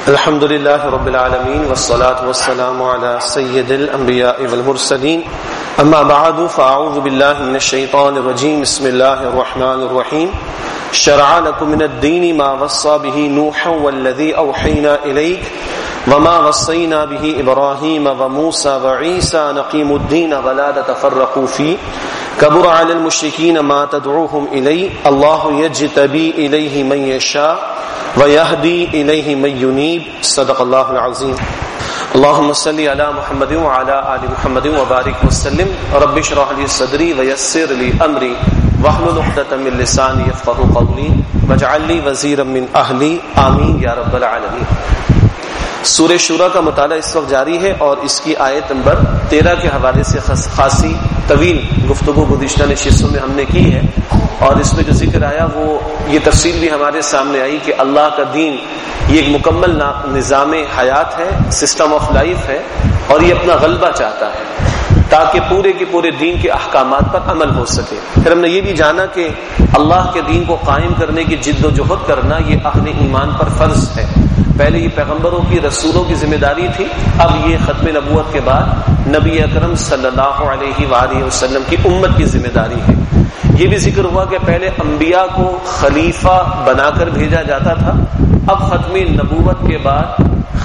الحمد لله رب العالمين والصلاة والسلام على سيد الأنبياء والمرسلين أما بعد فأعوذ بالله من الشيطان الرجيم بسم الله الرحمن الرحيم شرع لكم من الدين ما وصى به نوحا والذي أوحينا إليك وما وصينا به إبراهيم وموسى وعيسى نقيم الدين ولا تتفرقوا فيه كبر على المشركين ما تدعوهم إليه الله يجتبي إليه من يشاء ويهدي إليه من ينيب صدق الله العظيم اللهم صل على محمد وعلى آل محمد وبارك وسلم رب اشرح لي صدري ويسر لي أمري واحلل عقدة من لساني يفقهوا قولي واجعل لي وزيرا من أهلي آمين یا رب العالمین۔ سورہ شورى کا مطالعہ اس وقت جاری ہے اور اس کی آیت نمبر 13 کے حوالے سے خاصی طویل گفتگو گزشتہ نشستوں میں ہم نے کی ہے، اور اس میں جو ذکر آیا وہ یہ تفصیل بھی ہمارے سامنے آئی کہ اللہ کا دین یہ ایک مکمل نظام حیات ہے، سسٹم آف لائف ہے، اور یہ اپنا غلبہ چاہتا ہے تاکہ پورے کے پورے دین کے احکامات پر عمل ہو سکے۔ پھر ہم نے یہ بھی جانا کہ اللہ کے دین کو قائم کرنے کی جد و جہد کرنا یہ اہل ایمان پر فرض ہے۔ پہلے یہ پیغمبروں کی رسولوں کی ذمہ داری تھی، اب یہ ختم نبوت کے بعد نبی اکرم صلی اللہ علیہ وآلہ وسلم کی امت کی ذمہ داری ہے۔ یہ بھی ذکر ہوا کہ پہلے انبیاء کو خلیفہ بنا کر بھیجا جاتا تھا، اب ختم نبوت کے بعد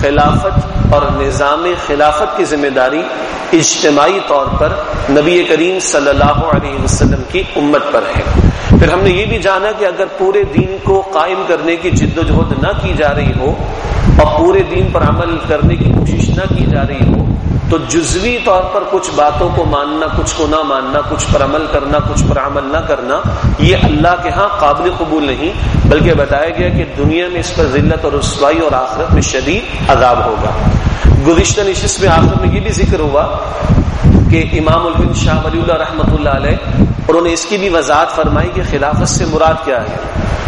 خلافت اور نظام خلافت کی ذمہ داری اجتماعی طور پر نبی کریم صلی اللہ علیہ وسلم کی امت پر ہے۔ پھر ہم نے یہ بھی جانا کہ اگر پورے دین کو قائم کرنے کی جد و جہد نہ کی جا رہی ہو اور پورے دین پر عمل کرنے کی کوشش نہ کی جا رہی ہو تو جزوی طور پر کچھ باتوں کو ماننا، کچھ کو نہ ماننا، کچھ پر عمل کرنا، کچھ پر عمل نہ کرنا، یہ اللہ کے ہاں قابل قبول نہیں، بلکہ بتایا گیا کہ دنیا میں اس پر ذلت اور رسوائی اور آخرت میں شدید عذاب ہوگا۔ گزشتہ نشست میں آخر میں یہ بھی ذکر ہوا کہ امام الہند شاہ ولی اللہ رحمۃ اللہ علیہ انہوں نے اس کی بھی وضاحت فرمائی کہ خلافت سے مراد کیا ہے۔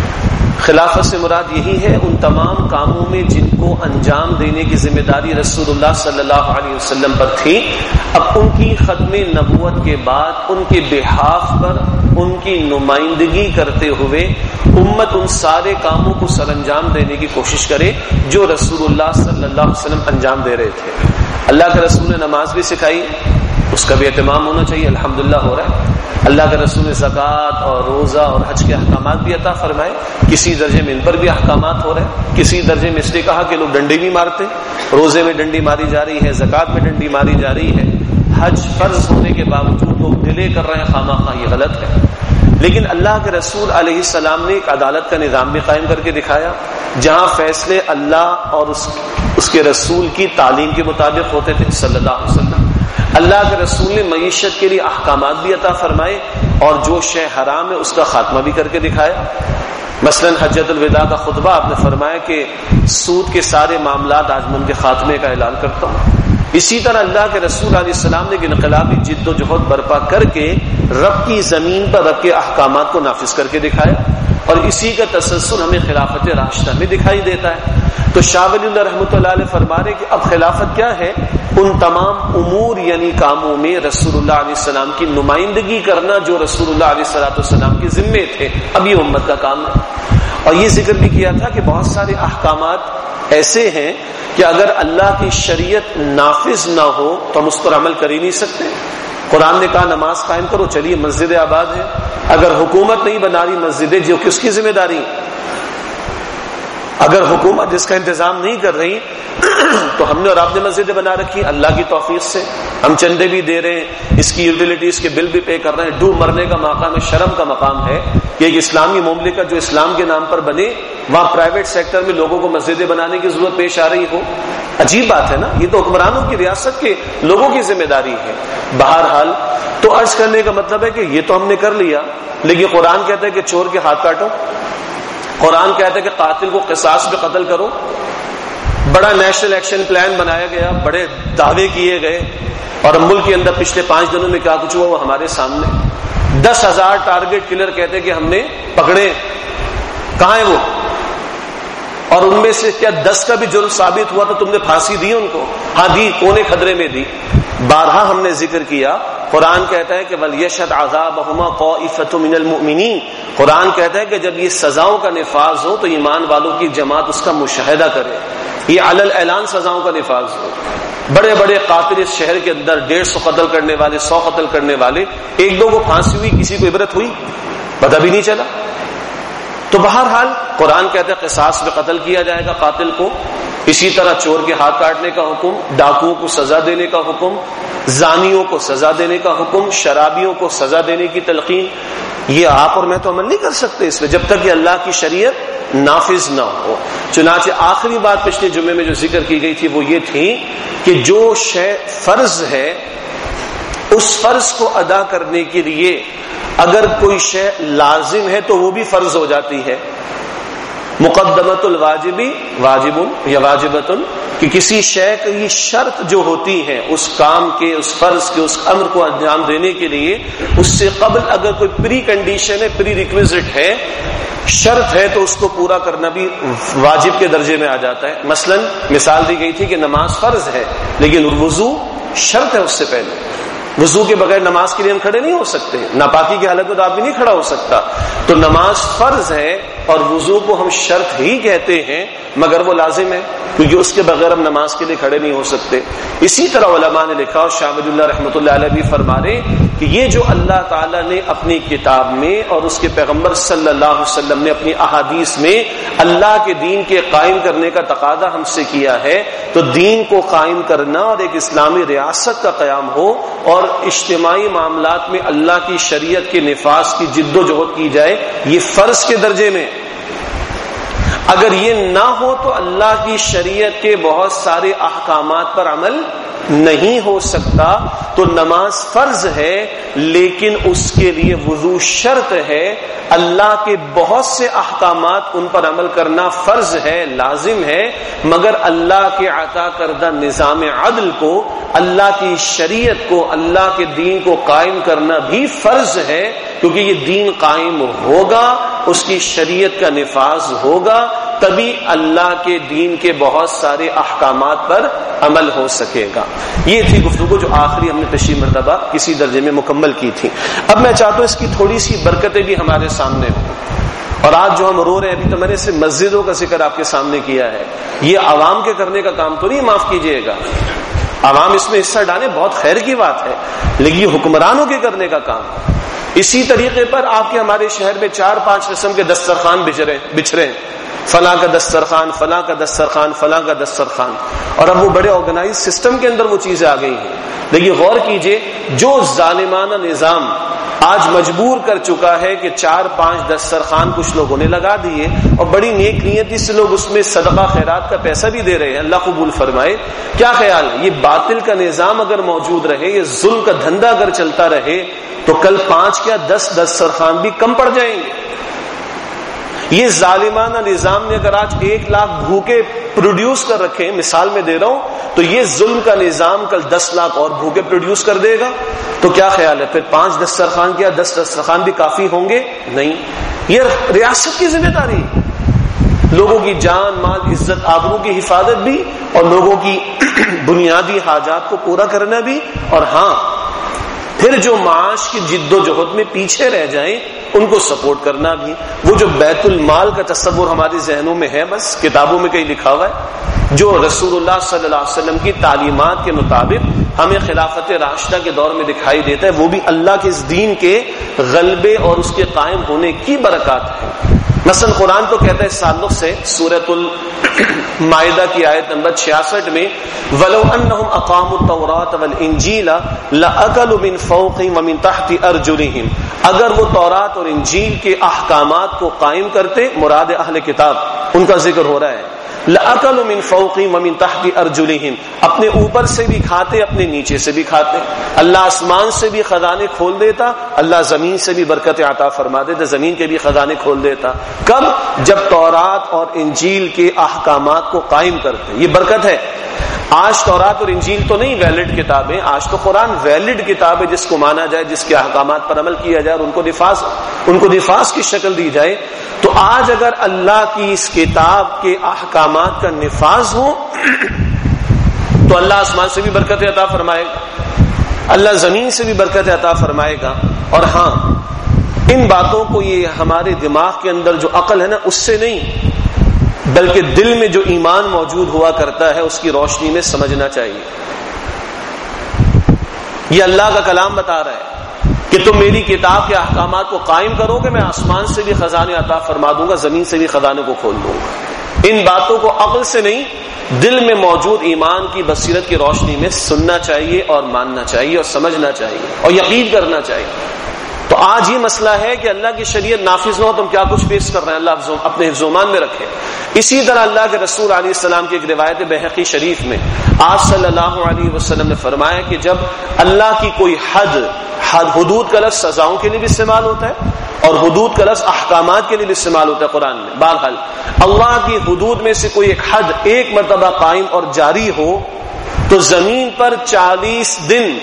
خلافت سے مراد یہی ہے ان تمام کاموں میں جن کو انجام دینے کی ذمہ داری رسول اللہ صلی اللہ علیہ وسلم پر تھی، اب ان کی ختم نبوت کے بعد ان کے بحاف پر ان کی نمائندگی کرتے ہوئے امت ان سارے کاموں کو سر انجام دینے کی کوشش کرے جو رسول اللہ صلی اللہ علیہ وسلم انجام دے رہے تھے۔ اللہ کے رسول نے نماز بھی سکھائی، اس کا بھی اہتمام ہونا چاہیے، الحمدللہ ہو رہا ہے۔ اللہ کے رسول نے زکوٰۃ اور روزہ اور حج کے احکامات بھی عطا فرمائے، کسی درجے میں ان پر بھی احکامات ہو رہے ہیں، کسی درجے میں اس نے کہا کہ لوگ ڈنڈے بھی مارتے، روزے میں ڈنڈی ماری جا رہی ہے، زکوٰۃ میں ڈنڈی ماری جا رہی ہے، حج فرض ہونے کے باوجود لوگ ڈیلے کر رہے ہیں خواہ خواہ، یہ غلط ہے۔ لیکن اللہ کے رسول علیہ السلام نے ایک عدالت کا نظام بھی قائم کر کے دکھایا جہاں فیصلے اللہ اور اس کے رسول کی تعلیم کے مطابق ہوتے تھے صلی اللہ علیہ وسلم۔ اللہ کے رسول نے معیشت کے لیے احکامات بھی عطا فرمائے اور جو شے حرام ہے اس کا خاتمہ بھی کر کے دکھایا۔ مثلا حجۃ الوداع کا خطبہ آپ نے فرمایا کہ سود کے سارے معاملات آج میں ان کے خاتمے کا اعلان کرتا ہوں۔ اسی طرح اللہ کے رسول علیہ السلام نے انقلابی جد و جہد برپا کر کے رب کی زمین پر رب کے احکامات کو نافذ کر کے دکھایا، اور اسی کا تسلسل ہمیں خلافت راشدہ میں دکھائی دیتا ہے۔ تو شاہ ولی اللہ رحمۃ اللہ علیہ فرما رہے کہ اب خلافت کیا ہے؟ ان تمام امور یعنی کاموں میں رسول اللہ علیہ السلام کی نمائندگی کرنا جو رسول اللہ علیہ السلام کے ذمے تھے، اب یہ امت کا کام ہے۔ اور یہ ذکر بھی کیا تھا کہ بہت سارے احکامات ایسے ہیں کہ اگر اللہ کی شریعت نافذ نہ ہو تو ہم اس پر عمل کر ہی نہیں سکتے۔ قرآن نے کہا نماز قائم کرو، چلیے مسجد آباد ہے، اگر حکومت نہیں بنا رہی مسجدیں جو کس کی ذمہ داری؟ اگر حکومت اس کا انتظام نہیں کر رہی تو ہم نے اور آپ نے مسجدیں بنا رکھی اللہ کی توفیق سے، ہم چندے بھی دے رہے ہیں، اس کی یوٹیلیٹیز کے بل بھی پے کر رہے ہیں۔ ڈوب مرنے کا مقام ہے، شرم کا مقام ہے کہ ایک اسلامی مملکت جو اسلام کے نام پر بنے وہاں پرائیویٹ سیکٹر میں لوگوں کو مسجدیں بنانے کی ضرورت پیش آ رہی ہو، عجیب بات ہے نا۔ یہ تو حکمرانوں کی ریاست کے لوگوں کی ذمہ داری ہے۔ بہرحال تو عرض کرنے کا مطلب ہے کہ یہ تو ہم نے کر لیا، لیکن قرآن کہتا ہے کہ چور کے ہاتھ کاٹو، قرآن کہتا ہے کہ قاتل کو قصاص پہ قتل کرو، بڑا نیشنل ایکشن پلان بنایا گیا، بڑے دعوے کیے گئے، اور ملک کے اندر پچھلے 5 دنوں میں کیا کچھ ہوا وہ ہمارے سامنے۔ 10,000 ٹارگٹ کلر کہتے کہ ہم نے پکڑے، کہاں ہیں وہ؟ اور ان میں سے کیا 10 کا بھی جرم ثابت ہوا تو تم نے پھانسی دی ان کو؟ ہاں دی، کونے خدرے میں دی۔ بارہا ہم نے ذکر کیا، قرآن کہتا ہے کہ وَلْيَشْهَدْ عَذَابَهُمَا طَائِفَةٌ مِّنَ الْمُؤْمِنِينَ، قرآن کہتا ہے کہ جب یہ سزاؤں کا نفاذ ہو تو ایمان والوں کی جماعت اس کا مشاہدہ کرے۔ یہ علی الاعلان سزاؤں کا نفاذ ہو. بڑے بڑے قاتل اس شہر کے اندر 150 قتل کرنے والے، 100 قتل کرنے والے، ایک دو کو پھانسی ہوئی، کسی کو عبرت ہوئی؟ پتہ بھی نہیں چلا. تو بہرحال قرآن کہتا ہے قصاص میں قتل کیا جائے گا قاتل کو. اسی طرح چور کے ہاتھ کاٹنے کا حکم، ڈاکوؤں کو سزا دینے کا حکم، زانیوں کو سزا دینے کا حکم، شرابیوں کو سزا دینے کی تلقین. یہ آپ اور میں تو عمل نہیں کر سکتے اس میں جب تک کہ اللہ کی شریعت نافذ نہ ہو. چنانچہ آخری بات پچھلے جمعے میں جو ذکر کی گئی تھی وہ یہ تھی کہ جو شے فرض ہے اس فرض کو ادا کرنے کے لیے اگر کوئی شے لازم ہے تو وہ بھی فرض ہو جاتی ہے. مقدمت الواجبی واجب یا واجبتن، کہ کسی شے کی شرط جو ہوتی ہے اس کام کے، اس فرض کے، اس امر کو انجام دینے کے لیے اس سے قبل اگر کوئی پری کنڈیشن ہے، پری ریکویزٹ ہے، شرط ہے، تو اس کو پورا کرنا بھی واجب کے درجے میں آ جاتا ہے. مثلا مثال دی گئی تھی کہ نماز فرض ہے لیکن وضو شرط ہے اس سے پہلے. وضو کے بغیر نماز کے لیے ہم کھڑے نہیں ہو سکتے، ناپاکی کی حالت میں تو آپ بھی نہیں کھڑا ہو سکتا. تو نماز فرض ہے اور وضو کو ہم شرط ہی کہتے ہیں مگر وہ لازم ہے کیونکہ اس کے بغیر ہم نماز کے لیے کھڑے نہیں ہو سکتے. اسی طرح علماء نے لکھا اور شاہ ولی اللہ رحمۃ اللہ علیہ بھی فرما رہے کہ یہ جو اللہ تعالیٰ نے اپنی کتاب میں اور اس کے پیغمبر صلی اللہ علیہ وسلم نے اپنی احادیث میں اللہ کے دین کے قائم کرنے کا تقاضا ہم سے کیا ہے، تو دین کو قائم کرنا اور ایک اسلامی ریاست کا قیام ہو اور اجتماعی معاملات میں اللہ کی شریعت کے نفاذ کی جد و جہد کی جائے، یہ فرض کے درجے میں. اگر یہ نہ ہو تو اللہ کی شریعت کے بہت سارے احکامات پر عمل نہیں ہو سکتا. تو نماز فرض ہے لیکن اس کے لیے وضو شرط ہے. اللہ کے بہت سے احکامات ان پر عمل کرنا فرض ہے، لازم ہے، مگر اللہ کے عطا کردہ نظام عدل کو، اللہ کی شریعت کو، اللہ کے دین کو قائم کرنا بھی فرض ہے کیونکہ یہ دین قائم ہوگا، اس کی شریعت کا نفاذ ہوگا، تبھی اللہ کے دین کے بہت سارے احکامات پر عمل ہو سکے گا. یہ تھی گفتگو جو آخری ہم نے تشریح مرتبہ کسی درجے میں مکمل کی تھی. اب میں چاہتا ہوں اس کی تھوڑی سی برکتیں بھی ہمارے سامنے ہوں. اور آج جو ہم رو رہے ہیں، ابھی تو میں نے صرف مسجدوں کا ذکر آپ کے سامنے کیا ہے، یہ عوام کے کرنے کا کام تو نہیں، معاف کیجئے گا، عوام اس میں حصہ ڈالیں، بہت خیر کی بات ہے، لیکن یہ حکمرانوں کے کرنے کا کام. اسی طریقے پر آپ کے ہمارے شہر میں 4-5 قسم کے دسترخوان بچھرے ہیں، فلاں کا دسترخوان، فلاں کا دسترخوان، فلاں کا دسترخوان، اور اب وہ بڑے آرگنائز سسٹم کے اندر وہ چیزیں آ گئی ہیں. لیکن غور کیجئے، جو ظالمانہ نظام آج مجبور کر چکا ہے کہ 4-5 دسترخوان کچھ لوگوں نے لگا دیے اور بڑی نیک نیتی سے لوگ اس میں صدقہ خیرات کا پیسہ بھی دے رہے ہیں، اللہ قبول فرمائے. کیا خیال ہے، یہ باطل کا نظام اگر موجود رہے، یہ ظلم کا دھندا اگر چلتا رہے تو کل 5 کیا 10 دسترخوان بھی کم پڑ جائیں گے. یہ ظالمانہ نظام نے اگر آج 1 لاکھ بھوکے پروڈیوس کر رکھے، مثال میں دے رہا ہوں، تو یہ ظلم کا نظام کل 10 لاکھ اور بھوکے پروڈیوس کر دے گا. تو کیا خیال ہے، پھر 5 دسترخوان کیا 10 دسترخوان بھی کافی ہوں گے؟ نہیں. یہ ریاست کی ذمہ داری، لوگوں کی جان، مال، عزت، آبرو کی حفاظت بھی اور لوگوں کی بنیادی حاجات کو پورا کرنا بھی. اور ہاں، پھر جو معاش کی جد و جہد میں پیچھے رہ جائیں ان کو سپورٹ کرنا بھی. وہ جو بیت المال کا تصور ہمارے ذہنوں میں ہے، بس کتابوں میں کہیں لکھا ہوا ہے، جو رسول اللہ صلی اللہ علیہ وسلم کی تعلیمات کے مطابق ہمیں خلافت راشدہ کے دور میں دکھائی دیتا ہے، وہ بھی اللہ کے اس دین کے غلبے اور اس کے قائم ہونے کی برکات ہے. مثلا قرآن تو کہتا ہے اس تعلق سے سورۃ المائدہ کی آیت نمبر 66 میں وَلَوْ أَنَّهُمْ أَقَامُوا التَّوْرَاةَ وَالْإِنْجِيلَ لَأَكَلُوا مِنْ فَوْقِهِمْ وَمِنْ تَحْتِ أَرْجُلِهِمْ. اگر وہ تورات اور انجیل کے احکامات کو قائم کرتے، مراد اہل کتاب ان کا ذکر ہو رہا ہے، لَأَكَلُوا مِنْ فَوْقِهِمْ وَمِنْ تَحْتِ أَرْجُلِهِمْ، اپنے اوپر سے بھی کھاتے، اپنے نیچے سے بھی کھاتے. اللہ آسمان سے بھی خزانے کھول دیتا، اللہ زمین سے بھی برکت عطا فرما دیتا، زمین کے بھی خزانے کھول دیتا. کب؟ جب تورات اور انجیل کے احکامات کو قائم کرتے. یہ برکت ہے. آج تورات اور انجیل تو نہیں ویلڈ کتابیں، آج تو قرآن ویلڈ کتاب ہے جس کو مانا جائے، جس کے احکامات پر عمل کیا جائے اور ان کو نفاذ کی شکل دی جائے. تو آج اگر اللہ کی اس کتاب کے احکامات کا نفاذ ہو تو اللہ آسمان سے بھی برکت عطا فرمائے گا، اللہ زمین سے بھی برکت عطا فرمائے گا. اور ہاں، ان باتوں کو یہ ہمارے دماغ کے اندر جو عقل ہے نا، اس سے نہیں، بلکہ دل میں جو ایمان موجود ہوا کرتا ہے اس کی روشنی میں سمجھنا چاہیے۔ یہ اللہ کا کلام بتا رہا ہے کہ تم میری کتاب کے احکامات کو قائم کرو گے، میں آسمان سے بھی خزانے عطا فرما دوں گا، زمین سے بھی خزانے کو کھول دوں گا۔ ان باتوں کو عقل سے نہیں، دل میں موجود ایمان کی بصیرت کی روشنی میں سننا چاہیے اور ماننا چاہیے اور سمجھنا چاہیے اور یقین کرنا چاہیے۔ تو آج یہ مسئلہ ہے کہ اللہ کی شریعت نافذ نہ ہو، تم کیا کچھ پیش کر رہے ہیں، اللہ اپنے حفظ و ایمان میں رکھے۔ اسی طرح اللہ کے رسول علیہ السلام کی ایک روایت بحقی شریف میں آپ صلی اللہ علیہ وسلم نے فرمایا کہ جب اللہ کی کوئی حدود کا لفظ سزاؤں کے لیے بھی استعمال ہوتا ہے اور حدود کا لفظ احکامات کے لیے بھی استعمال ہوتا ہے قرآن میں، بہرحال اللہ کی حدود میں سے کوئی ایک حد ایک مرتبہ قائم اور جاری ہو تو زمین پر 40 دن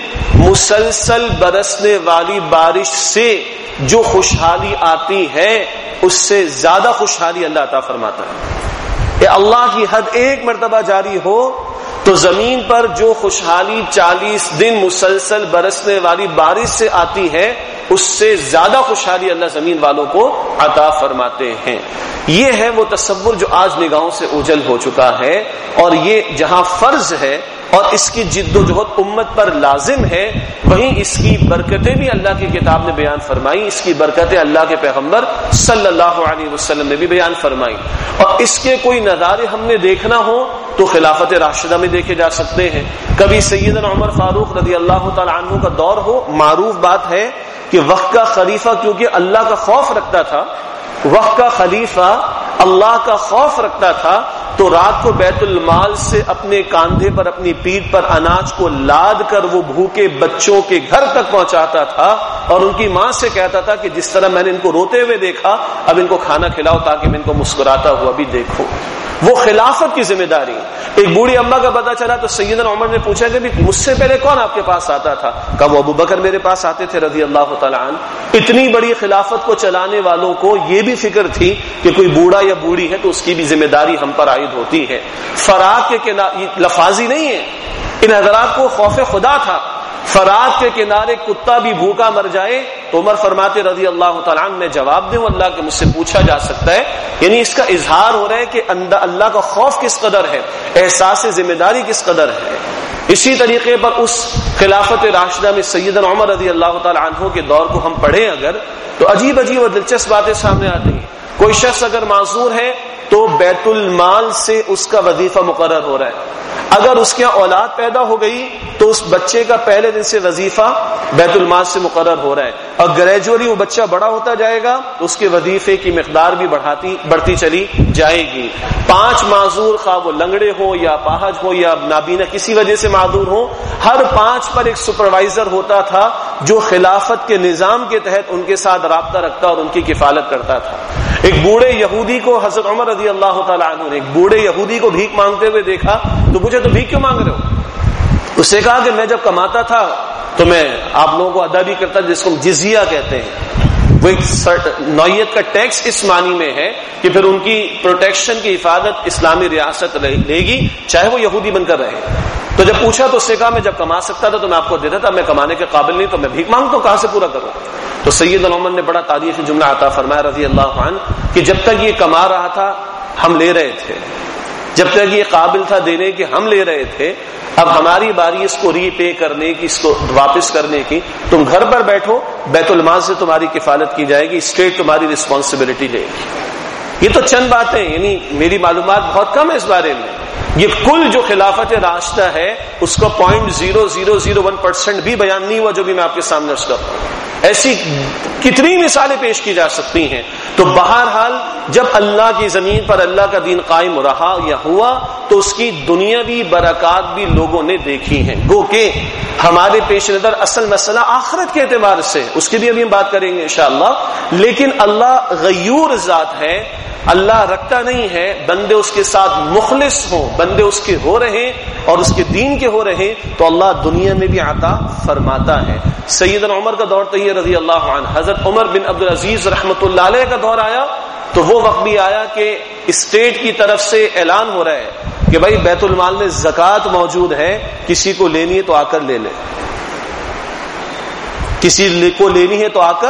مسلسل برسنے والی بارش سے جو خوشحالی آتی ہے اس سے زیادہ خوشحالی اللہ عطا فرماتا ہے۔ کہ اللہ کی حد ایک مرتبہ جاری ہو تو زمین پر جو خوشحالی 40 دن مسلسل برسنے والی بارش سے آتی ہے اس سے زیادہ خوشحالی اللہ زمین والوں کو عطا فرماتے ہیں۔ یہ ہے وہ تصور جو آج نگاہوں سے اوجھل ہو چکا ہے، اور یہ جہاں فرض ہے اور اس کی جد و جہد امت پر لازم ہے، وہیں اس کی برکتیں بھی اللہ کی کتاب نے بیان فرمائی، اس کی برکتیں اللہ کے پیغمبر صلی اللہ علیہ وسلم نے بھی بیان فرمائی۔ اور اس کے کوئی نظارے ہم نے دیکھنا ہو تو خلافت راشدہ میں دیکھے جا سکتے ہیں۔ کبھی سیدنا عمر فاروق رضی اللہ تعالی عنہ کا دور ہو، معروف بات ہے کہ وقت کا خلیفہ کیونکہ اللہ کا خوف رکھتا تھا، وقت کا خلیفہ اللہ کا خوف رکھتا تھا، تو رات کو بیت المال سے اپنے کاندھے پر اپنی پیٹھ پر اناج کو لاد کر وہ بھوکے بچوں کے گھر تک پہنچاتا تھا اور ان کی ماں سے کہتا تھا کہ جس طرح میں نے ان کو روتے ہوئے دیکھا اب ان کو کھانا کھلاؤ تاکہ میں ان کو مسکراتا ہوا بھی دیکھوں۔ وہ خلافت کی ذمہ داری۔ ایک بوڑھی اماں کا پتہ چلا تو سیدنا عمر نے پوچھا کہ مجھ سے پہلے کون آپ کے پاس آتا تھا؟ کہا وہ ابو بکر میرے پاس آتے تھے رضی اللہ تعالی عنہ۔ اتنی بڑی خلافت کو چلانے والوں کو یہ بھی فکر تھی کہ کوئی بوڑھا یا بوڑھی ہے تو اس کی بھی ذمہ داری ہم پر عائد ہوتی ہے۔ فرات کے لفاظی نہیں ہے، ان حضرات کو خوف خدا تھا۔ فرات کے کنارے کتا بھی بھوکا مر جائے تو عمر فرماتے رضی اللہ تعالیٰ عنہ میں جواب دوں اللہ کہ مجھ سے پوچھا جا سکتا ہے، یعنی اس کا اظہار ہو رہا ہے کہ اللہ کا خوف کس قدر ہے، احساس ذمہ داری کس قدر ہے۔ اسی طریقے پر اس خلافت راشدہ میں سیدنا عمر رضی اللہ تعالیٰ عنہ کے دور کو ہم پڑھیں اگر تو عجیب عجیب اور دلچسپ باتیں سامنے آتی ہیں۔ کوئی شخص اگر معذور ہے تو بیت المال سے اس کا وظیفہ مقرر ہو رہا ہے، اگر اس کے اولاد پیدا ہو گئی تو اس بچے کا پہلے دن سے وظیفہ بیت المال سے مقرر ہو رہا ہے، اور گریجولی وہ بچہ بڑا ہوتا جائے گا تو اس کے وظیفے کی مقدار بھی بڑھتی چلی جائے گی۔ 5 معذور خواہ وہ لنگڑے ہو یا پاہج ہو یا نابینا کسی وجہ سے معذور ہو، ہر 5 پر ایک سپروائزر ہوتا تھا جو خلافت کے نظام کے تحت ان کے ساتھ رابطہ رکھتا اور ان کی کفالت کرتا تھا۔ ایک بوڑھے یہودی کو حضرت عمر رضی اللہ تعالیٰ عنہ نے ایک بوڑھے یہودی کو بھیک مانگتے ہوئے دیکھا تو مجھے تو بھیک کیوں مانگ رہے ہو؟ اس نے کہا کہ میں جب کماتا تھا تو میں آپ لوگوں کو ادا بھی کرتا جس کو جزیہ کہتے ہیں، وہ ایک نوعیت کا ٹیکس اس معنی میں ہے کہ پھر ان کی پروٹیکشن کی حفاظت اسلامی ریاست لے گی چاہے وہ یہودی بن کر رہے۔ تو جب پوچھا تو اس نے کہا میں جب کما سکتا تھا تو میں آپ کو دیتا تھا، میں کمانے کے قابل نہیں تو میں بھیک مانگتا ہوں، کہاں سے پورا کروں؟ تو سیدنا عمر نے بڑا تاریخی جملہ عطا فرمایا رضی اللہ عنہ کہ جب تک یہ کما رہا تھا ہم لے رہے تھے، جب تک یہ قابل تھا دینے کے ہم لے رہے تھے، اب ہماری باری اس کو ری پے کرنے کی، اس کو واپس کرنے کی۔ تم گھر پر بیٹھو، بیت المال سے تمہاری کفالت کی جائے گی، اسٹیٹ تمہاری رسپانسبلٹی لے گی۔ یہ تو چند باتیں، یعنی میری معلومات بہت کم ہے اس بارے میں۔ یہ کل جو خلافت راشدہ ہے اس کا 0.0001% بھی بیان نہیں ہوا جو بھی میں آپ کے سامنے عرض کرتا ہوں۔ ایسی کتنی مثالیں پیش کی جا سکتی ہیں۔ تو بہرحال جب اللہ کی زمین پر اللہ کا دین قائم رہا یا ہوا تو اس کی دنیاوی برکات بھی لوگوں نے دیکھی ہیں، گو کہ ہمارے پیش نظر اصل مسئلہ آخرت کے اعتبار سے اس کی بھی ابھی ہم بات کریں گے انشاءاللہ، لیکن اللہ غیور ذات ہے، اللہ رکھتا نہیں ہے، بندے اس کے ساتھ مخلص ہوں، بندے اس کے ہو رہے اور اس کے دین کے ہو رہے تو اللہ دنیا میں بھی عطا فرماتا ہے۔ سیدنا عمر کا دور تو یہ رضی اللہ عنہ، حضرت عمر بن عبدالعزیز رحمۃ اللہ علیہ کا دور آیا تو وہ وقت بھی آیا کہ اسٹیٹ کی طرف سے اعلان ہو رہا ہے کہ بھائی بیت المال میں زکوٰۃ موجود ہے، کسی کو لینی ہے تو آ کر لے لے، کسی کو لینی ہے تو آ کر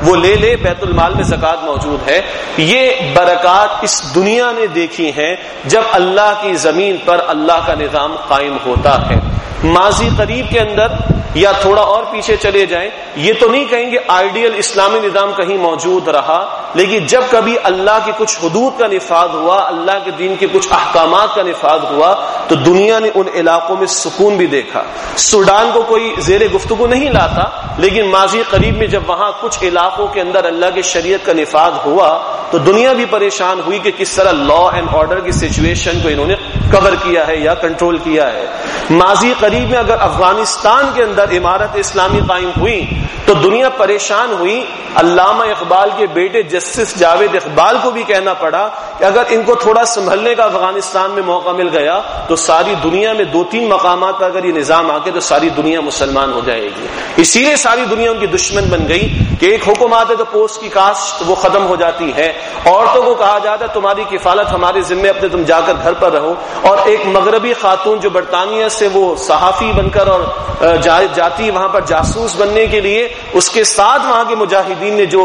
وہ لے لے، بیت المال میں زکوٰۃ موجود ہے۔ یہ برکات اس دنیا نے دیکھی ہیں جب اللہ کی زمین پر اللہ کا نظام قائم ہوتا ہے۔ ماضی قریب کے اندر یا تھوڑا اور پیچھے چلے جائیں، یہ تو نہیں کہیں گے آئیڈیل اسلامی نظام کہیں موجود رہا، لیکن جب کبھی اللہ کی کچھ حدود کا نفاذ ہوا، اللہ کے دین کے کچھ احکامات کا نفاذ ہوا، تو دنیا نے ان علاقوں میں سکون بھی دیکھا۔ سوڈان کو کوئی زیر گفتگو نہیں لاتا، لیکن ماضی قریب میں جب وہاں کچھ علاقوں کے اندر اللہ کی شریعت کا نفاذ ہوا تو دنیا بھی پریشان ہوئی کہ کس طرح لا اینڈ آرڈر کی سچویشن کو انہوں نے کور کیا ہے یا کنٹرول کیا ہے۔ ماضی قریب میں اگر افغانستان کے اندر عمارت اسلامی قائم ہوئی تو دنیا پریشان ہوئی۔ علامہ اقبال کے بیٹے جسٹس جاوید اقبال کو بھی کہنا پڑا کہ اگر ان کو تھوڑا سنبھلنے کا افغانستان میں موقع مل گیا تو ساری دنیا میں 2-3 مقامات پر اگر یہ نظام آ کے تو ساری دنیا مسلمان ہو جائے گی۔ اسی لیے ساری دنیا ان کی دشمن بن گئی کہ ایک حکم آتے تو پوسٹ کی کاشت وہ ختم ہو جاتی ہے، عورتوں کو کہا جاتا ہے تمہاری کفالت ہمارے ذمے، اپنے تم جا کر گھر پر رہو، اور ایک مغربی خاتون جو برطانیہ سے وہ صحافی بن کر اور جاتی وہاں پر جاسوس بننے کے لیے، اس کے ساتھ وہاں کے مجاہدین نے جو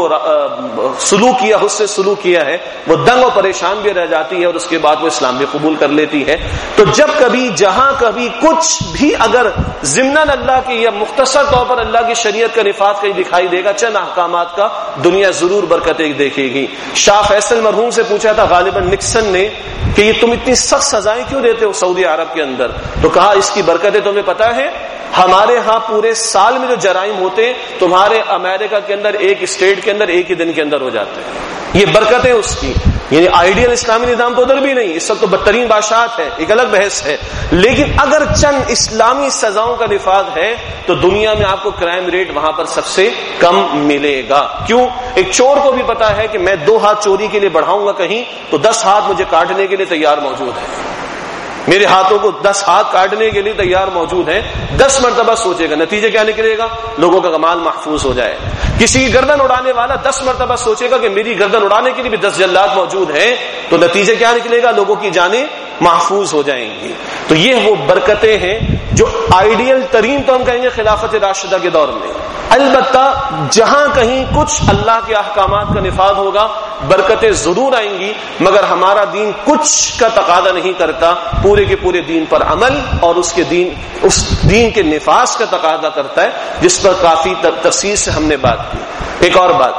سلوک کیا، حسن سلوک کیا ہے، وہ دنگ اور پریشان بھی رہ جاتی ہے اور اس کے بعد وہ اسلام بھی قبول کر لیتی ہے۔ تو جب کبھی جہاں کبھی کچھ بھی اگر ضمناً اللہ کی یا مختصر طور پر اللہ کی شریعت کا نفاذ کہیں دکھائی دے گا، چند احکامات کا، دنیا ضرور برکتیں دیکھے گی۔ شاہ فیصل مرحوم سے پوچھا تھا غالباً نکسن نے کہ یہ تم اتنی سخت سزائیں کیوں دیتے ہو سعودی عرب کے اندر؟ تو کہا اس کی برکتیں تمہیں پتہ ہے، ہمارے ہاں پورے سال میں جو جرائم ہوتے ہیں تمہارے امریکہ کے اندر ایک اسٹیٹ کے اندر ایک ہی دن کے اندر ہو جاتے ہیں۔ یہ برکتیں اس کی، یعنی آئیڈیل اسلامی نظام تو ادھر بھی نہیں، اس وقت تو بدترین بادشاہت ہے، ایک الگ بحث ہے، لیکن اگر چند اسلامی سزاؤں کا نفاذ ہے تو دنیا میں آپ کو کرائم ریٹ وہاں پر سب سے کم ملے گا۔ کیوں؟ ایک چور کو بھی پتا ہے کہ میں 2 ہاتھ چوری کے لیے بڑھاؤں گا کہیں تو 10 ہاتھ مجھے کاٹنے کے لیے تیار موجود ہے، میرے ہاتھوں کو 10 ہاتھ کاٹنے کے لیے تیار موجود ہیں۔ 10 مرتبہ سوچے گا، نتیجے کیا نکلے گا؟ لوگوں کا مال محفوظ ہو جائے۔ کسی کی گردن اڑانے والا 10 مرتبہ سوچے گا کہ میری گردن اڑانے کے لیے بھی 10 جلاد موجود ہیں، تو نتیجے کیا نکلے گا؟ لوگوں کی جانیں محفوظ ہو جائیں گی۔ تو یہ وہ برکتیں ہیں جو آئیڈیل ترین تو ہم کہیں گے خلافت راشدہ کے دور میں۔ البتہ جہاں کہیں کچھ اللہ کے احکامات کا نفاذ ہوگا برکتیں ضرور آئیں گی، مگر ہمارا دین کچھ کا تقاضا نہیں کرتا، پورے کے پورے دین پر عمل اور اس دین کے نفاذ کا تقاضا کرتا ہے، جس پر کافی تفصیل سے ہم نے بات کی۔ ایک اور بات،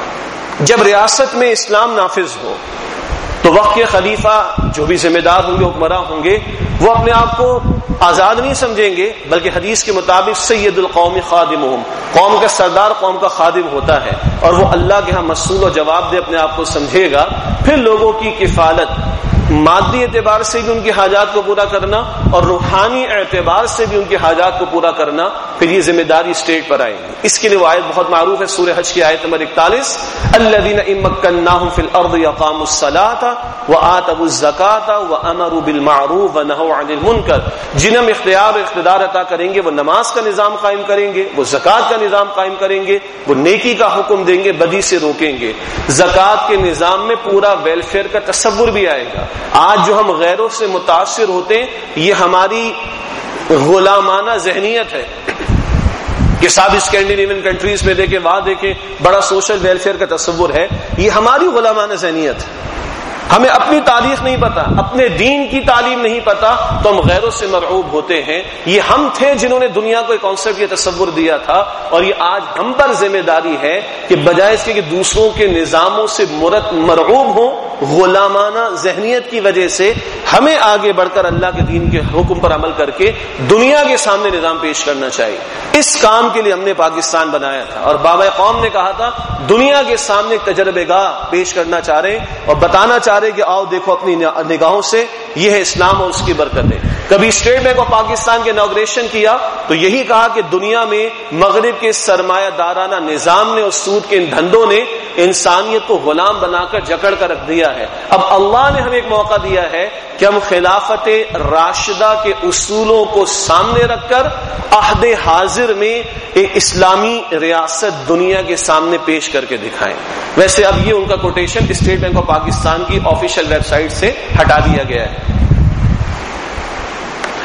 جب ریاست میں اسلام نافذ ہو تو وقت کے خلیفہ جو بھی ذمہ دار ہوں گے، حکمراں ہوں گے، وہ اپنے آپ کو آزاد نہیں سمجھیں گے، بلکہ حدیث کے مطابق سید القوم خادمہم، قوم کا سردار قوم کا خادم ہوتا ہے، اور وہ اللہ کے ہاں مسئول و جواب دہ اپنے آپ کو سمجھے گا۔ پھر لوگوں کی کفالت، مادی اعتبار سے بھی ان کی حاجات کو پورا کرنا اور روحانی اعتبار سے بھی ان کی حاجات کو پورا کرنا، پھر یہ ذمہ داری اسٹیٹ پر آئے گی۔ اس کے لیے وہ آیت بہت معروف ہے، سورہ حج کی آیت نمبر 41، الذین ان مکناہم فی الارض اقاموا الصلاۃ وآتوا الزکاۃ وامروا بالمعروف ونہوا عن المنکر، جنہیں ہم اختیار و اقتدار عطا کریں گے وہ نماز کا نظام قائم کریں گے، وہ زکوٰۃ کا نظام قائم کریں گے، وہ نیکی کا حکم دیں گے، بدی سے روکیں گے۔ زکوٰۃ کے نظام میں پورا ویلفیئر کا تصور بھی آئے گا۔ آج جو ہم غیروں سے متاثر ہوتے ہیں یہ ہماری غلامانہ ذہنیت ہے کہ سب اسکینڈینیوین کنٹریز میں دیکھیں، وہاں دیکھیں بڑا سوشل ویلفیئر کا تصور ہے، یہ ہماری غلامانہ ذہنیت ہے۔ ہمیں اپنی تاریخ نہیں پتا، اپنے دین کی تعلیم نہیں پتا، تو ہم غیروں سے مرعوب ہوتے ہیں۔ یہ ہم تھے جنہوں نے دنیا کو ایک کانسیپٹ، یہ تصور دیا تھا، اور یہ آج ہم پر ذمہ داری ہے کہ بجائے اس کے کہ دوسروں کے نظاموں سے مرعوب ہوں، غلامانہ ذہنیت کی وجہ سے ہمیں آگے بڑھ کر اللہ کے دین کے حکم پر عمل کر کے دنیا کے سامنے نظام پیش کرنا چاہیے۔ اس کام کے لیے ہم نے پاکستان بنایا تھا، اور بابا قوم نے کہا تھا دنیا کے سامنے ایک تجربے گاہ پیش کرنا چاہ رہے ہیں اور بتانا چاہ رہے کہ آؤ دیکھو اپنی نگاہوں سے، یہ ہے اسلام اور اس کی برکتیں۔ کبھی اسٹیٹ بینک آف پاکستان کے انوگریشن کیا تو یہی کہا کہ دنیا میں مغرب کے سرمایہ دارانہ نظام نے اور سود کے ان دھندوں نے انسانیت کو غلام بنا کر جکڑ کر رکھ دیا ہے۔ اب اللہ نے ہمیں ایک موقع دیا ہے کہ ہم خلافت راشدہ کے اصولوں کو سامنے رکھ کر عہد حاضر میں ایک اسلامی ریاست دنیا کے سامنے پیش کر کے دکھائیں۔ ویسے اب یہ ان کا quotation State Bank of Pakistan کی آفیشیل ویب سائٹ سے ہٹا دیا گیا ہے۔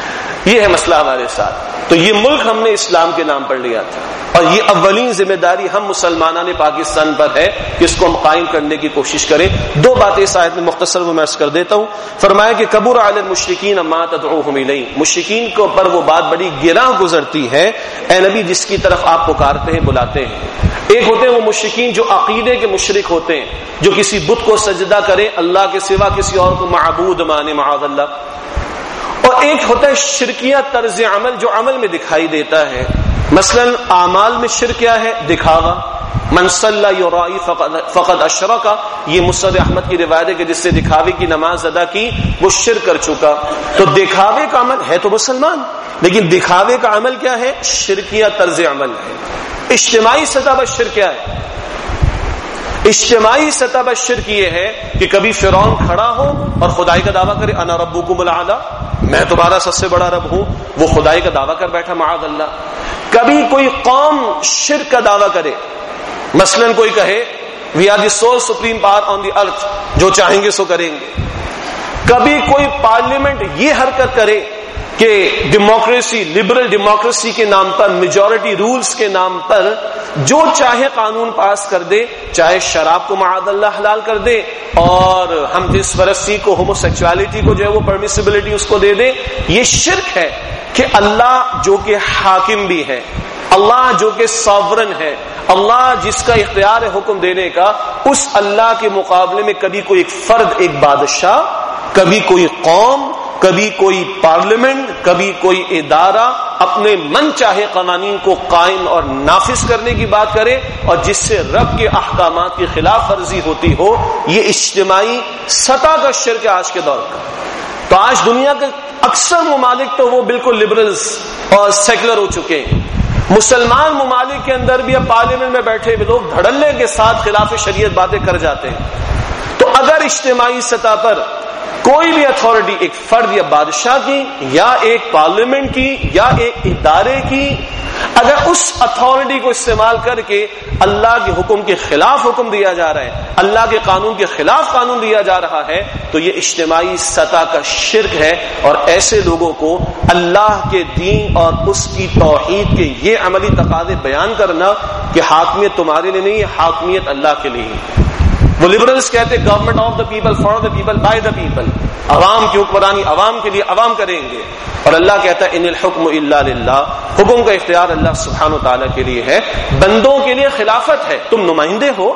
یہ ہے مسئلہ ہمارے ساتھ. تو یہ ملک ہم نے اسلام کے نام پر لیا تھا اور یہ اولین ذمہ داری ہم مسلمانان پاکستان پر ہے کہ اس کو ہم قائم کرنے کی کوشش کریں. دو باتیں اس آیت میں مختصر میں عرض کر دیتا ہوں. فرمایا کہ کبر علی المشرکین ما تدعوہم الیہ، مشرکین کو پر وہ بات بڑی گراں گزرتی ہے اے نبی جس کی طرف آپ پکارتے ہیں بلاتے ہیں. ایک ہوتے ہیں وہ مشرکین جو عقیدے کے مشرک ہوتے ہیں، جو کسی بت کو سجدہ کرے اللہ کے سوا کسی اور کو معبود مانے معاذ اللہ. اور ایک ہوتا ہے شرکیہ طرز عمل جو عمل میں دکھائی دیتا ہے. مثلا اعمال میں شرک کیا ہے؟ دکھاوا. من صلی یرائی فقد اشرک، یہ مسند احمد کی روایت ہے کہ جس سے دکھاوے کی نماز ادا کی وہ شرک کر چکا. تو دکھاوے کا عمل ہے تو مسلمان، لیکن دکھاوے کا عمل کیا ہے؟ شرکیہ طرز عمل ہے. اجتماعی سطح پر شرک کیا ہے؟ اجتماعی سطح پر شرک یہ ہے کہ کبھی فرعون کھڑا ہو اور خدائی کا دعویٰ کرے انا ربکم الاعلی، میں تمہارا سب سے بڑا رب ہوں، وہ خدائی کا دعویٰ کر بیٹھا معاذ اللہ. کبھی کوئی قوم شرک کا دعویٰ کرے، مثلا کوئی کہے we are the sole supreme power on the earth, جو چاہیں گے سو کریں گے. کبھی کوئی پارلیمنٹ یہ حرکت کرے کہ ڈیموکریسی، لبرل ڈیموکریسی کے نام پر، میجورٹی رولز کے نام پر جو چاہے قانون پاس کر دے، چاہے شراب کو معاذ اللہ حلال کر دے اور ہم جس پرستی کو، ہومو سیکچوالٹی کو جو ہے وہ پرمیسیبلٹی اس کو دے دے. یہ شرک ہے کہ اللہ جو کہ حاکم بھی ہے، اللہ جو کہ ساورن ہے، اللہ جس کا اختیار ہے حکم دینے کا، اس اللہ کے مقابلے میں کبھی کوئی ایک فرد، ایک بادشاہ، کبھی کوئی قوم، کبھی کوئی پارلیمنٹ، کبھی کوئی ادارہ اپنے من چاہے قوانین کو قائم اور نافذ کرنے کی بات کرے اور جس سے رب کے احکامات کی خلاف ورزی ہوتی ہو، یہ اجتماعی سطح کا شرک ہے آج کے دور کا. تو آج دنیا کے اکثر ممالک تو وہ بالکل لبرلز اور سیکولر ہو چکے ہیں. مسلمان ممالک کے اندر بھی اب پارلیمنٹ میں بیٹھے لوگ دھڑلے کے ساتھ خلاف شریعت باتیں کر جاتے ہیں. تو اگر اجتماعی سطح پر کوئی بھی اتھارٹی، ایک فرد یا بادشاہ کی یا ایک پارلیمنٹ کی یا ایک ادارے کی، اگر اس اتھارٹی کو استعمال کر کے اللہ کے حکم کے خلاف حکم دیا جا رہا ہے، اللہ کے قانون کے خلاف قانون دیا جا رہا ہے، تو یہ اجتماعی سطح کا شرک ہے. اور ایسے لوگوں کو اللہ کے دین اور اس کی توحید کے یہ عملی تقاضے بیان کرنا کہ حاکمیت تمہارے لیے نہیں ہے، حاکمیت اللہ کے لیے ہے. وہ لبرلز کہتے ہیں government of the people, for the people, by the people, عوام کی حکمرانی عوام کے لیے عوام کریں گے. اور اللہ کہتا ہے ان الحکم الا للہ، حکم کا اختیار اللہ سبحانہ و تعالیٰ کے لیے ہے، بندوں کے لیے خلافت ہے. تم نمائندے ہو،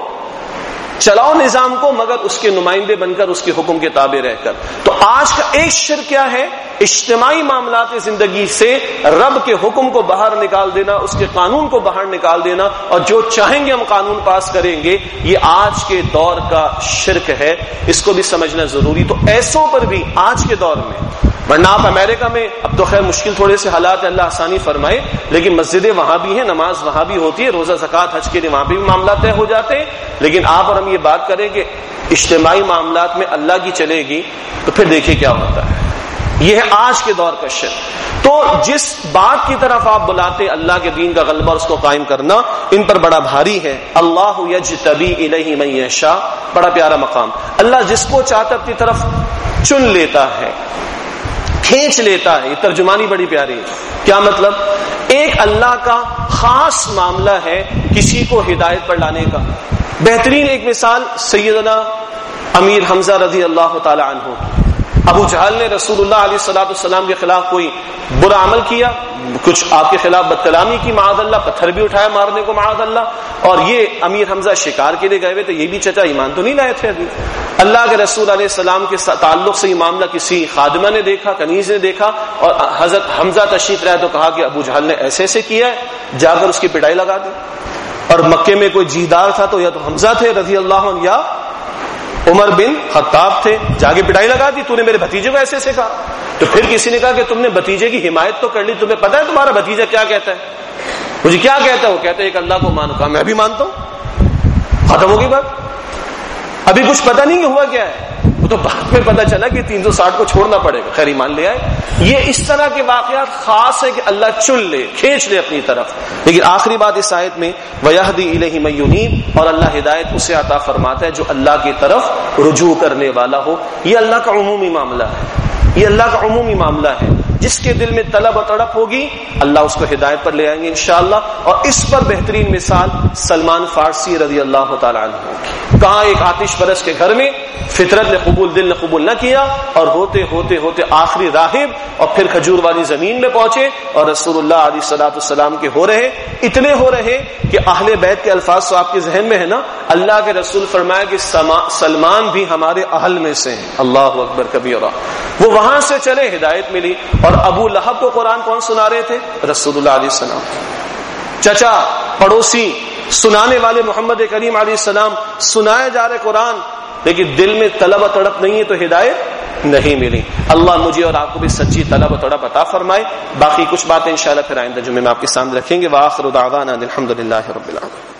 چلاؤ نظام کو، مگر اس کے نمائندے بن کر، اس کے حکم کے تابع رہ کر. تو آج کا ایک شرک کیا ہے؟ اجتماعی معاملات زندگی سے رب کے حکم کو باہر نکال دینا، اس کے قانون کو باہر نکال دینا اور جو چاہیں گے ہم قانون پاس کریں گے. یہ آج کے دور کا شرک ہے، اس کو بھی سمجھنا ضروری. تو ایسوں پر بھی آج کے دور میں، ورنہ آپ امریکہ میں، اب تو خیر مشکل تھوڑے سے حالات، اللہ آسانی فرمائے، لیکن مسجدیں وہاں بھی ہیں، نماز وہاں بھی ہوتی ہے، روزہ زکوٰۃ حج کے لیے وہاں بھی معاملات طے ہو جاتے ہیں. لیکن آپ اور ہم یہ بات کریں کہ اجتماعی معاملات میں اللہ کی چلے گی تو پھر دیکھیں کیا ہوتا ہے. یہ ہے آج کے دور کا شرک. تو جس بات کی طرف آپ بلاتے اللہ کے دین کا غلبہ اور اس کو قائم کرنا، ان پر بڑا بھاری ہے. اللہ یجتبی الیہ من یشاء، بڑا پیارا مقام. اللہ جس کو چاہتا اپنی طرف چن لیتا ہے، کھینچ لیتا ہے. یہ ترجمانی بڑی پیاری ہے. کیا مطلب؟ ایک اللہ کا خاص معاملہ ہے کسی کو ہدایت پر لانے کا. بہترین ایک مثال سیدنا امیر حمزہ رضی اللہ تعالی عنہ. ابو جہل نے رسول اللہ علیہ الصلوۃ والسلام کے خلاف کوئی برا عمل کیا، کچھ آپ کے خلاف بد کلامی کی معاذ اللہ، پتھر بھی اٹھایا مارنے کو معاذ اللہ. اور یہ امیر حمزہ شکار کے لیے گئے ہوئے تھے، یہ بھی چچا ایمان تو نہیں لائے تھے ابھی. اللہ کے رسول علیہ السلام کے تعلق سے یہ معاملہ کسی خادمہ نے دیکھا، کنیز نے دیکھا، اور حضرت حمزہ تشریف لائے تو کہا کہ ابو جہل نے ایسے ایسے کیا ہے، جا کر اس کی پٹائی لگا دی. اور مکے میں کوئی جیدار تھا تو یا تو حمزہ تھے رضی اللہ عنہ یا عمر بن خطاب تھے، جا کے پٹائی لگا دی، تو نے میرے بھتیجے کو ایسے ایسے کہا. تو پھر کسی نے کہا کہ تم نے بھتیجے کی حمایت تو کر لی، تمہیں پتا ہے تمہارا بھتیجا کیا کہتا ہے؟ مجھے کیا کہتا ہے؟ وہ کہتا ہے ایک اللہ کو مانو. کہا میں بھی مانتا ہوں. ختم ہو گئی بات. ابھی کچھ پتا نہیں کہ ہوا کیا ہے، وہ تو بعد میں پتا چلا کہ 360 کو چھوڑنا پڑے گا. خیر ایمان لے آئے. یہ اس طرح کے واقعات خاص ہے کہ اللہ چن لے، کھینچ لے اپنی طرف. لیکن آخری بات اس آیت میں وَيَهْدِي إِلَيْهِ مَن يُنِيبُ، اور اللہ ہدایت اسے عطا فرماتا ہے جو اللہ کی طرف رجوع کرنے والا ہو. یہ اللہ کا عمومی معاملہ ہے، یہ اللہ کا عمومی معاملہ ہے. جس کے دل میں طلب و تڑپ ہوگی اللہ اس کو ہدایت پر لے آئیں گے انشاءاللہ. اور اس پر بہترین مثال سلمان فارسی رضی اللہ تعالیٰ عنہ کی. کہاں ایک آتش پرست کے گھر میں فطرت نے قبول، دل نے قبول نہ کیا، اور ہوتے ہوتے ہوتے آخری راہب اور پھر کھجور والی زمین میں پہنچے اور رسول اللہ علیہ الصلوۃ والسلام کے ہو رہے، اتنے ہو رہے کہ اہل بیت کے الفاظ تو آپ کے ذہن میں ہے نا. اللہ کے رسول فرمایا کہ سلمان بھی ہمارے اہل میں سے ہیں. اللہ اکبر کبیرہ. وہ وہاں سے چلے، ہدایت ملی. اور ابو لہب کو قرآن کون سنا رہے تھے؟ رسول اللہ علیہ السلام. چچا، پڑوسی، سنانے والے محمد کریم علیہ السلام، سنایا جا رہے قرآن، لیکن دل میں طلب و تڑپ نہیں ہے تو ہدایت نہیں ملی. اللہ مجھے اور آپ کو بھی سچی طلب و تڑپ عطا فرمائے. باقی کچھ باتیں انشاءاللہ پھر آئندہ جمعے میں آپ کے سامنے رکھیں گے. وآخر دعوانا الحمدللہ رب العالمین.